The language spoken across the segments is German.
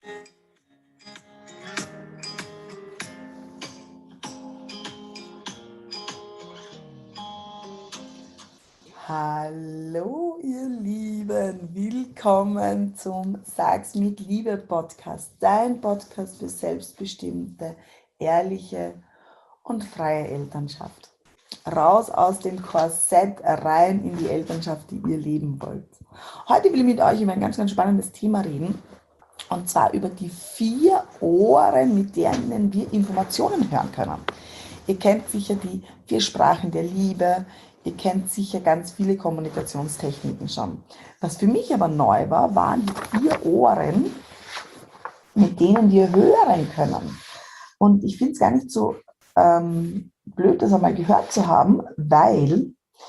Hallo ihr Lieben, willkommen zum Sag's mit Liebe Podcast, dein Podcast für selbstbestimmte, ehrliche und freie Elternschaft. Raus aus dem Korsett, rein in die Elternschaft, die ihr leben wollt. Heute will ich mit euch über ein ganz, ganz spannendes Thema reden, und zwar über die 4 Ohren, mit denen wir Informationen hören können. Ihr kennt sicher die 4 Sprachen der Liebe, ihr kennt sicher ganz viele Kommunikationstechniken schon. Was für mich aber neu war, waren die 4 Ohren, mit denen wir hören können. Und ich finde es gar nicht so blöd, das einmal gehört zu haben, weil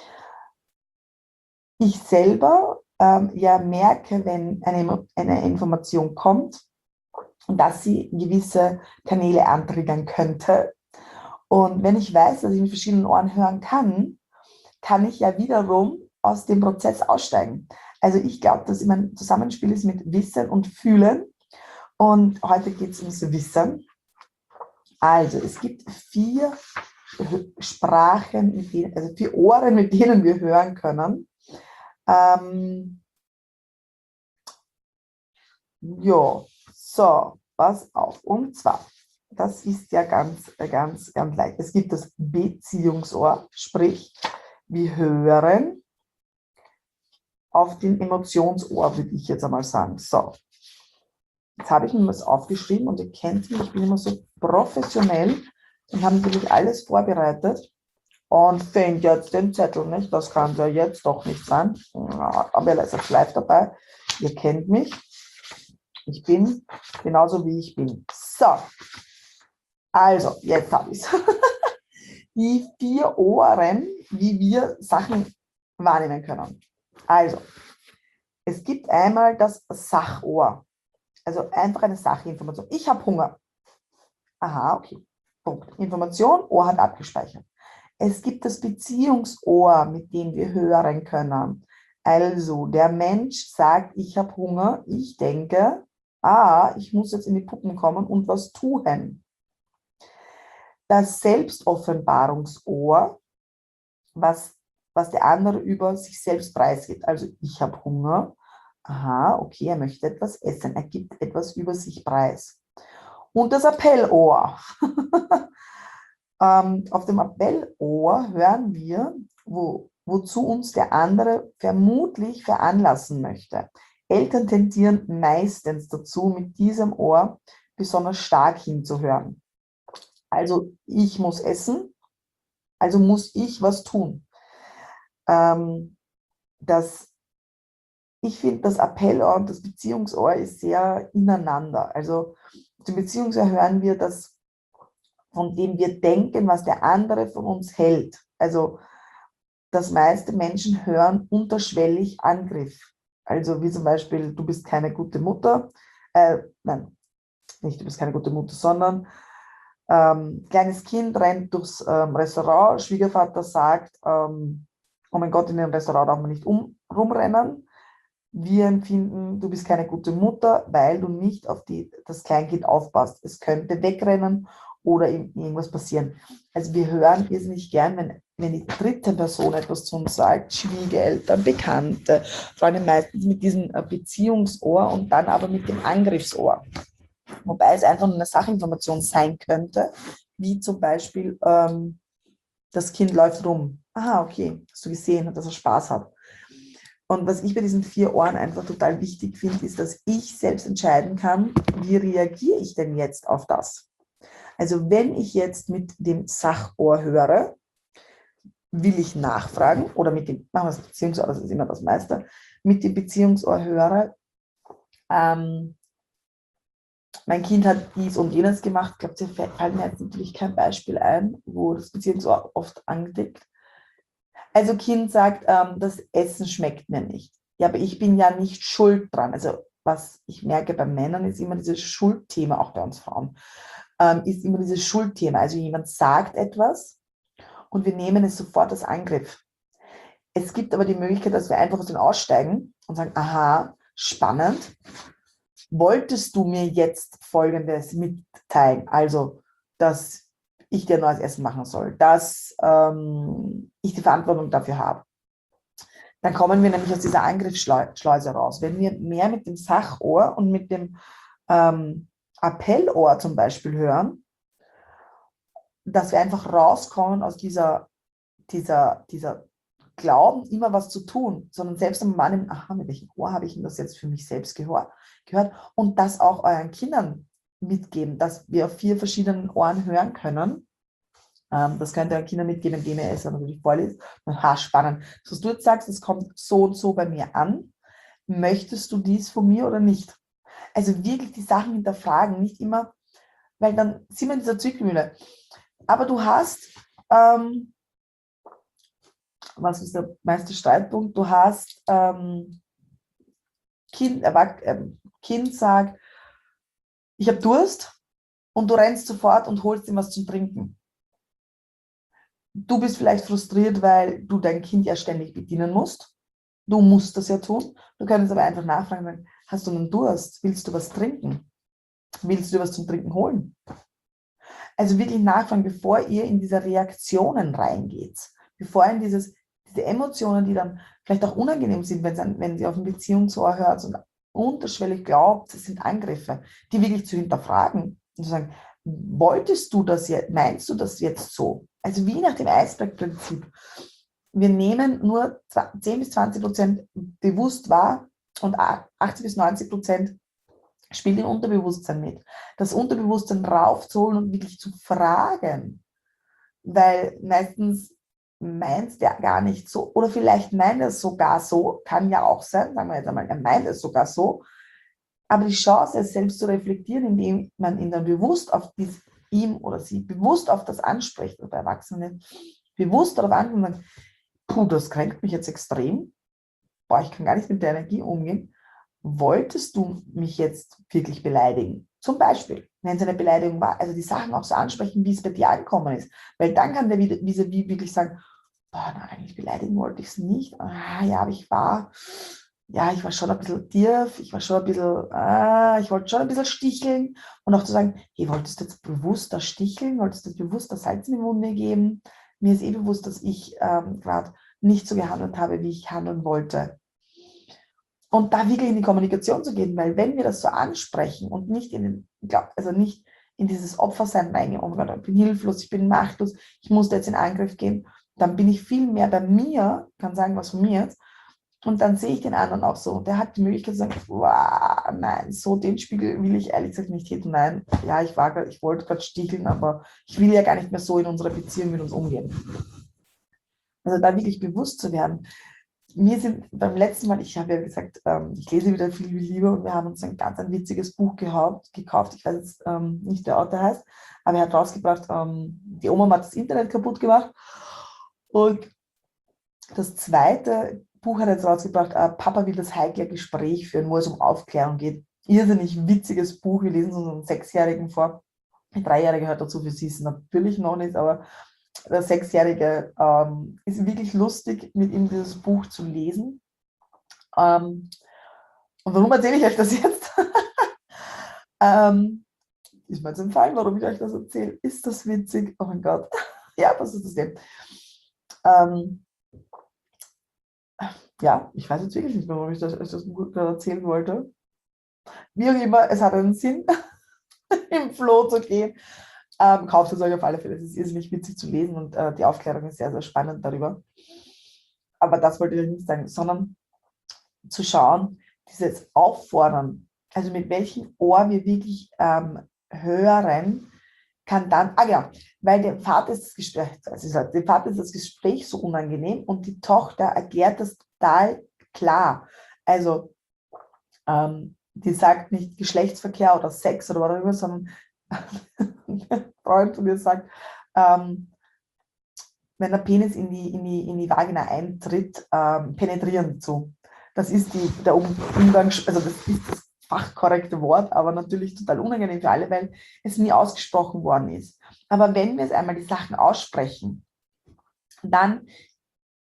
ich selber ja merke, wenn eine Information kommt, dass sie gewisse Kanäle antriggern könnte. Und wenn ich weiß, dass ich mit verschiedenen Ohren hören kann, kann ich ja wiederum aus dem Prozess aussteigen. Also ich glaube, dass immer ein Zusammenspiel ist mit Wissen und Fühlen. Und heute geht es ums Wissen. Also es gibt 4 Sprachen, also 4 Ohren, mit denen wir hören können. Ja, so, pass auf. Und zwar, das ist ja ganz leicht. Es gibt das Beziehungsohr, sprich, wir hören auf den Emotionsohr, würde ich jetzt einmal sagen. So, jetzt habe ich mir was aufgeschrieben und ihr kennt mich, ich bin immer so professionell und habe natürlich alles vorbereitet und finde jetzt den Zettel nicht. Das kann ja jetzt doch nicht sein. Aber ihr seid live dabei. Ihr kennt mich. Ich bin genauso, wie ich bin. So, also, jetzt habe ich es. Die 4 Ohren, wie wir Sachen wahrnehmen können. Also, es gibt einmal das Sachohr. Also einfach eine Sachinformation. Ich habe Hunger. Aha, okay. Punkt. Information, Ohr hat abgespeichert. Es gibt das Beziehungsohr, mit dem wir hören können. Also, der Mensch sagt, ich habe Hunger. Ich denke, ich muss jetzt in die Puppen kommen und was tun. Das Selbstoffenbarungsohr, was der andere über sich selbst preisgibt. Also, ich habe Hunger. Aha, okay, er möchte etwas essen. Er gibt etwas über sich preis. Und das Appellohr. Auf dem Appellohr hören wir, wozu uns der andere vermutlich veranlassen möchte. Eltern tendieren meistens dazu, mit diesem Ohr besonders stark hinzuhören. Also ich muss essen, also muss ich was tun. Ich finde, das Appellohr und das Beziehungsohr ist sehr ineinander. Also zum Beziehungsohr hören wir das, von dem wir denken, was der andere von uns hält. Also das meiste Menschen hören unterschwellig Angriff. Also wie zum Beispiel, du bist keine gute Mutter. Nein, nicht du bist keine gute Mutter, sondern kleines Kind rennt durchs Restaurant, Schwiegervater sagt, oh mein Gott, in dem Restaurant darf man nicht rumrennen. Wir empfinden, du bist keine gute Mutter, weil du nicht auf das Kleinkind aufpasst. Es könnte wegrennen oder irgendwas passieren. Also wir hören es nicht gern, wenn die dritte Person etwas zu uns sagt, Schwiegereltern, Bekannte, Freunde meistens mit diesem Beziehungsohr und dann aber mit dem Angriffsohr. Wobei es einfach nur eine Sachinformation sein könnte, wie zum Beispiel, das Kind läuft rum. Aha, okay, hast du gesehen, dass er Spaß hat. Und was ich bei diesen 4 Ohren einfach total wichtig finde, ist, dass ich selbst entscheiden kann, wie reagiere ich denn jetzt auf das? Also wenn ich jetzt mit dem Sachohr höre, will ich nachfragen oder mit dem, machen wir das Beziehungsohr, das ist immer das meiste, mit dem Beziehungsohr höre, mein Kind hat dies und jenes gemacht. Ich glaube, da fällt mir jetzt natürlich kein Beispiel ein, wo das Beziehungsohr oft angedickt. Also Kind sagt, das Essen schmeckt mir nicht. Ja, aber ich bin ja nicht schuld dran. Also was ich merke bei Männern ist immer dieses Schuldthema, auch bei uns Frauen, ist immer dieses Schuldthema. Also jemand sagt etwas und wir nehmen es sofort als Angriff. Es gibt aber die Möglichkeit, dass wir einfach aus dem aussteigen und sagen, aha, spannend. wolltest du mir jetzt Folgendes mitteilen? Also, dass ich dir neues Essen machen soll, dass ich die Verantwortung dafür habe. Dann kommen wir nämlich aus dieser Angriffsschleuse raus. Wenn wir mehr mit dem Sachohr und mit dem Appellohr zum Beispiel hören, dass wir einfach rauskommen aus dieser Glauben, immer was zu tun, sondern selbst am Mann, aha, mit welchem Ohr habe ich denn das jetzt für mich selbst gehört? Und das auch euren Kindern mitgeben, dass wir auf 4 verschiedenen Ohren hören können. Das könnt ihr euren Kindern mitgeben, indem ihr es natürlich vorliest. Ha, spannend. Das, was du jetzt sagst, das kommt so und so bei mir an. Möchtest du dies von mir oder nicht? Also wirklich die Sachen hinterfragen, nicht immer, weil dann sind wir in dieser Zwickmühle. Aber du hast, was ist der meiste Streitpunkt? Du hast Kind sagt, ich habe Durst und du rennst sofort und holst ihm was zum Trinken. Du bist vielleicht frustriert, weil du dein Kind ja ständig bedienen musst. Du musst das ja tun. Du kannst aber einfach nachfragen, hast du einen Durst? Willst du was trinken? Willst du was zum Trinken holen? Also wirklich nachfragen, bevor ihr in diese Reaktionen reingeht. Bevor ihr in diese Emotionen, die dann vielleicht auch unangenehm sind, wenn sie auf ein Beziehungsohr hört und unterschwellig glaubt, das sind Angriffe, die wirklich zu hinterfragen und zu sagen, wolltest du das jetzt, meinst du das jetzt so? Also wie nach dem Eisbergprinzip. Wir nehmen nur 10-20% bewusst wahr und 80-90% spielt im Unterbewusstsein mit. Das Unterbewusstsein raufzuholen und wirklich zu fragen. Weil meistens meint der gar nicht so, oder vielleicht meint er es sogar so, kann ja auch sein, sagen wir jetzt einmal, er meint es sogar so, aber die Chance, es selbst zu reflektieren, indem man ihn dann bewusst auf ihm oder sie bewusst auf das anspricht, oder bei Erwachsenen bewusst darauf anspricht und sagt, puh, das kränkt mich jetzt extrem, boah, ich kann gar nicht mit der Energie umgehen, wolltest du mich jetzt wirklich beleidigen? Zum Beispiel, wenn es eine Beleidigung war, also die Sachen auch so ansprechen, wie es bei dir angekommen ist. Weil dann kann der vis-à-vis wirklich sagen, boah, nein, eigentlich beleidigen wollte ich es nicht. Ah, ja, aber ich war schon ein bisschen tief, ich wollte schon ein bisschen sticheln. Und auch zu sagen, hey, wolltest du jetzt bewusst das sticheln? Wolltest du jetzt bewusst das Salz in den Mund mir geben? Mir ist bewusst, dass ich gerade nicht so gehandelt habe, wie ich handeln wollte. Und da wirklich in die Kommunikation zu gehen, weil wenn wir das so ansprechen und nicht nicht in dieses Opfersein reingehen, oh Gott, ich bin hilflos, ich bin machtlos, ich muss jetzt in Angriff gehen, dann bin ich viel mehr bei mir, kann sagen, was von mir ist, und dann sehe ich den anderen auch so. Und der hat die Möglichkeit zu sagen, wow, nein, so den Spiegel will ich ehrlich gesagt nicht hin. Nein, ja, ich wollte gerade sticheln, aber ich will ja gar nicht mehr so in unserer Beziehung mit uns umgehen. Also da wirklich bewusst zu werden. Mir sind beim letzten Mal, ich habe ja gesagt, ich lese wieder viel wie Liebe und wir haben uns ein ganz ein witziges Buch gekauft. Ich weiß jetzt nicht, der Autor heißt, aber er hat rausgebracht, die Oma hat das Internet kaputt gemacht. Und das zweite Buch hat er jetzt rausgebracht, Papa will das heikle Gespräch führen, wo es um Aufklärung geht. Irrsinnig witziges Buch, wir lesen es unseren 6-Jährigen vor. Der 3-Jährige hört dazu, für sie ist es natürlich noch nicht, aber der 6-Jährige ist wirklich lustig, mit ihm dieses Buch zu lesen. Und warum erzähle ich euch das jetzt? Ist mir jetzt entfallen, warum ich euch das erzähle. Ist das witzig? Oh mein Gott. Ja, was ist das denn? Ja, ich weiß jetzt wirklich nicht mehr, warum ich das Buch erzählen wollte. Wie auch immer, es hat einen Sinn, im Flow zu gehen. Kauft es euch auf alle Fälle. Es ist irrsinnig witzig zu lesen und die Aufklärung ist sehr, sehr spannend darüber. Aber das wollte ich euch nicht sagen, sondern zu schauen, dieses Auffordern, also mit welchem Ohr wir wirklich hören, kann dann, ja, weil dem Vater ist dem Vater ist das Gespräch so unangenehm und die Tochter erklärt das total klar. Also die sagt nicht Geschlechtsverkehr oder Sex oder whatever, sondern ein Freund von mir sagt, wenn der Penis in die Vagina eintritt, penetrieren zu. Das ist der Umgang, also das ist das fachkorrekte Wort, aber natürlich total unangenehm für alle, weil es nie ausgesprochen worden ist. Aber wenn wir es einmal die Sachen aussprechen, dann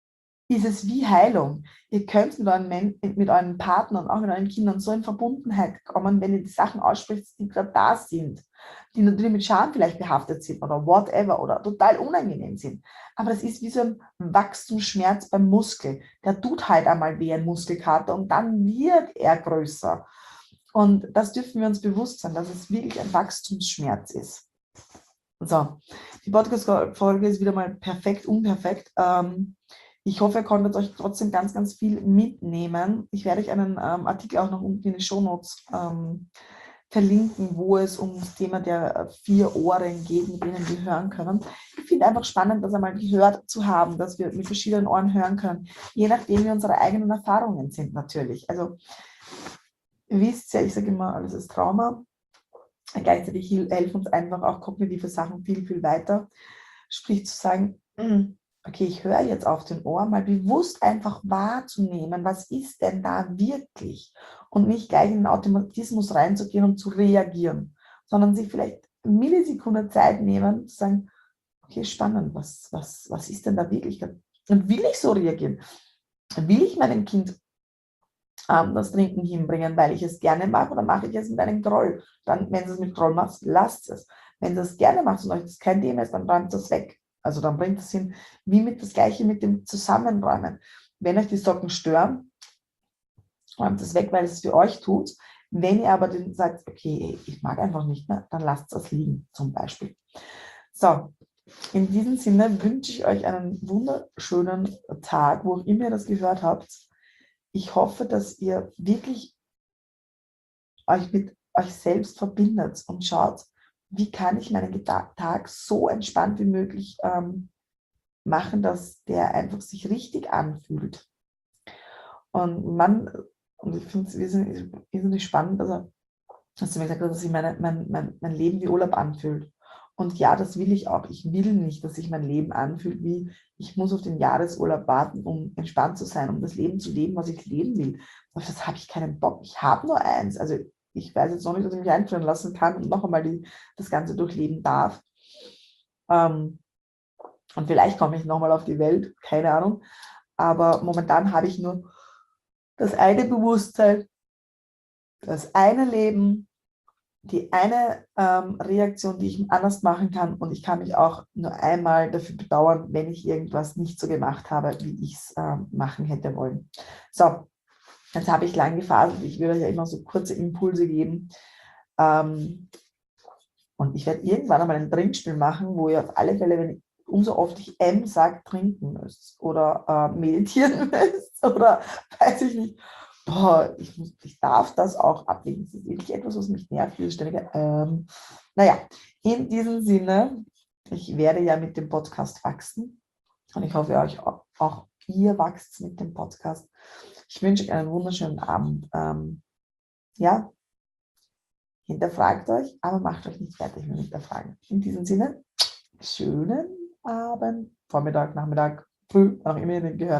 ist es wie Heilung. Ihr könnt mit euren Partnern, auch mit euren Kindern so in Verbundenheit kommen, wenn ihr die Sachen ausspricht, die gerade da sind, die natürlich mit Scham vielleicht behaftet sind oder whatever oder total unangenehm sind. Aber das ist wie so ein Wachstumsschmerz beim Muskel. Der tut halt einmal wie ein Muskelkater und dann wird er größer. Und das dürfen wir uns bewusst sein, dass es wirklich ein Wachstumsschmerz ist. So, die Podcast-Folge ist wieder mal perfekt, unperfekt. Ich hoffe, ihr konntet euch trotzdem ganz, ganz viel mitnehmen. Ich werde euch einen Artikel auch noch unten in den Shownotes verlinken, wo es um das Thema der 4 Ohren geht, mit denen wir hören können. Ich finde einfach spannend, das einmal gehört zu haben, dass wir mit verschiedenen Ohren hören können, je nachdem, wie unsere eigenen Erfahrungen sind natürlich. Also, ihr wisst ja, ich sage immer, alles ist Trauma. Gleichzeitig helfen uns einfach auch kognitive Sachen viel, viel weiter. Sprich zu sagen, okay, ich höre jetzt auf den Ohr, mal bewusst einfach wahrzunehmen, was ist denn da wirklich? Und nicht gleich in den Automatismus reinzugehen und zu reagieren, sondern sich vielleicht eine Millisekunde Zeit nehmen, zu sagen, okay, spannend, was ist denn da wirklich? Und will ich so reagieren? Will ich meinem Kind das Trinken hinbringen, weil ich es gerne mache, oder mache ich es mit einem Groll? Dann, wenn du es mit Groll machst, lasst es. Wenn du es gerne machst und euch das kein Thema ist, dann räumt es weg. Also dann bringt es hin, wie mit das Gleiche mit dem Zusammenräumen. Wenn euch die Socken stören, räumt es weg, weil es für euch tut. Wenn ihr aber dann sagt, okay, ich mag einfach nicht mehr, dann lasst es liegen, zum Beispiel. So, in diesem Sinne wünsche ich euch einen wunderschönen Tag, wo auch immer ihr das gehört habt. Ich hoffe, dass ihr wirklich euch mit euch selbst verbindet und schaut, wie kann ich meinen Tag so entspannt wie möglich machen, dass der einfach sich richtig anfühlt. Und ich finde es wesentlich spannend, also, dass du mir gesagt hast, dass sich mein Leben wie Urlaub anfühlt. Und ja, das will ich auch. Ich will nicht, dass sich mein Leben anfühlt wie, ich muss auf den Jahresurlaub warten, um entspannt zu sein, um das Leben zu leben, was ich leben will. Auf das habe ich keinen Bock. Ich habe nur eins. Also ich weiß jetzt noch nicht, dass ich mich einführen lassen kann und noch einmal das Ganze durchleben darf. Und vielleicht komme ich nochmal auf die Welt, keine Ahnung. Aber momentan habe ich nur das eine Bewusstsein, das eine Leben, die eine Reaktion, die ich anders machen kann, und ich kann mich auch nur einmal dafür bedauern, wenn ich irgendwas nicht so gemacht habe, wie ich es machen hätte wollen. So, jetzt habe ich lang gefaselt. Ich würde ja immer so kurze Impulse geben. Und ich werde irgendwann einmal ein Trinkspiel machen, wo ihr auf alle Fälle, wenn umso oft ich sage, trinken müsst oder meditieren müsst oder weiß ich nicht, boah, ich darf das auch ablegen. Das ist wirklich etwas, was mich nervt, dieses ständige. Naja, in diesem Sinne, ich werde ja mit dem Podcast wachsen und ich hoffe, euch auch ihr wachst mit dem Podcast. Ich wünsche euch einen wunderschönen Abend. Ja, hinterfragt euch, aber macht euch nicht fertig mit Hinterfragen. In diesem Sinne, schönen Abend, Vormittag, Nachmittag, früh, wann auch immer ihr den gehört.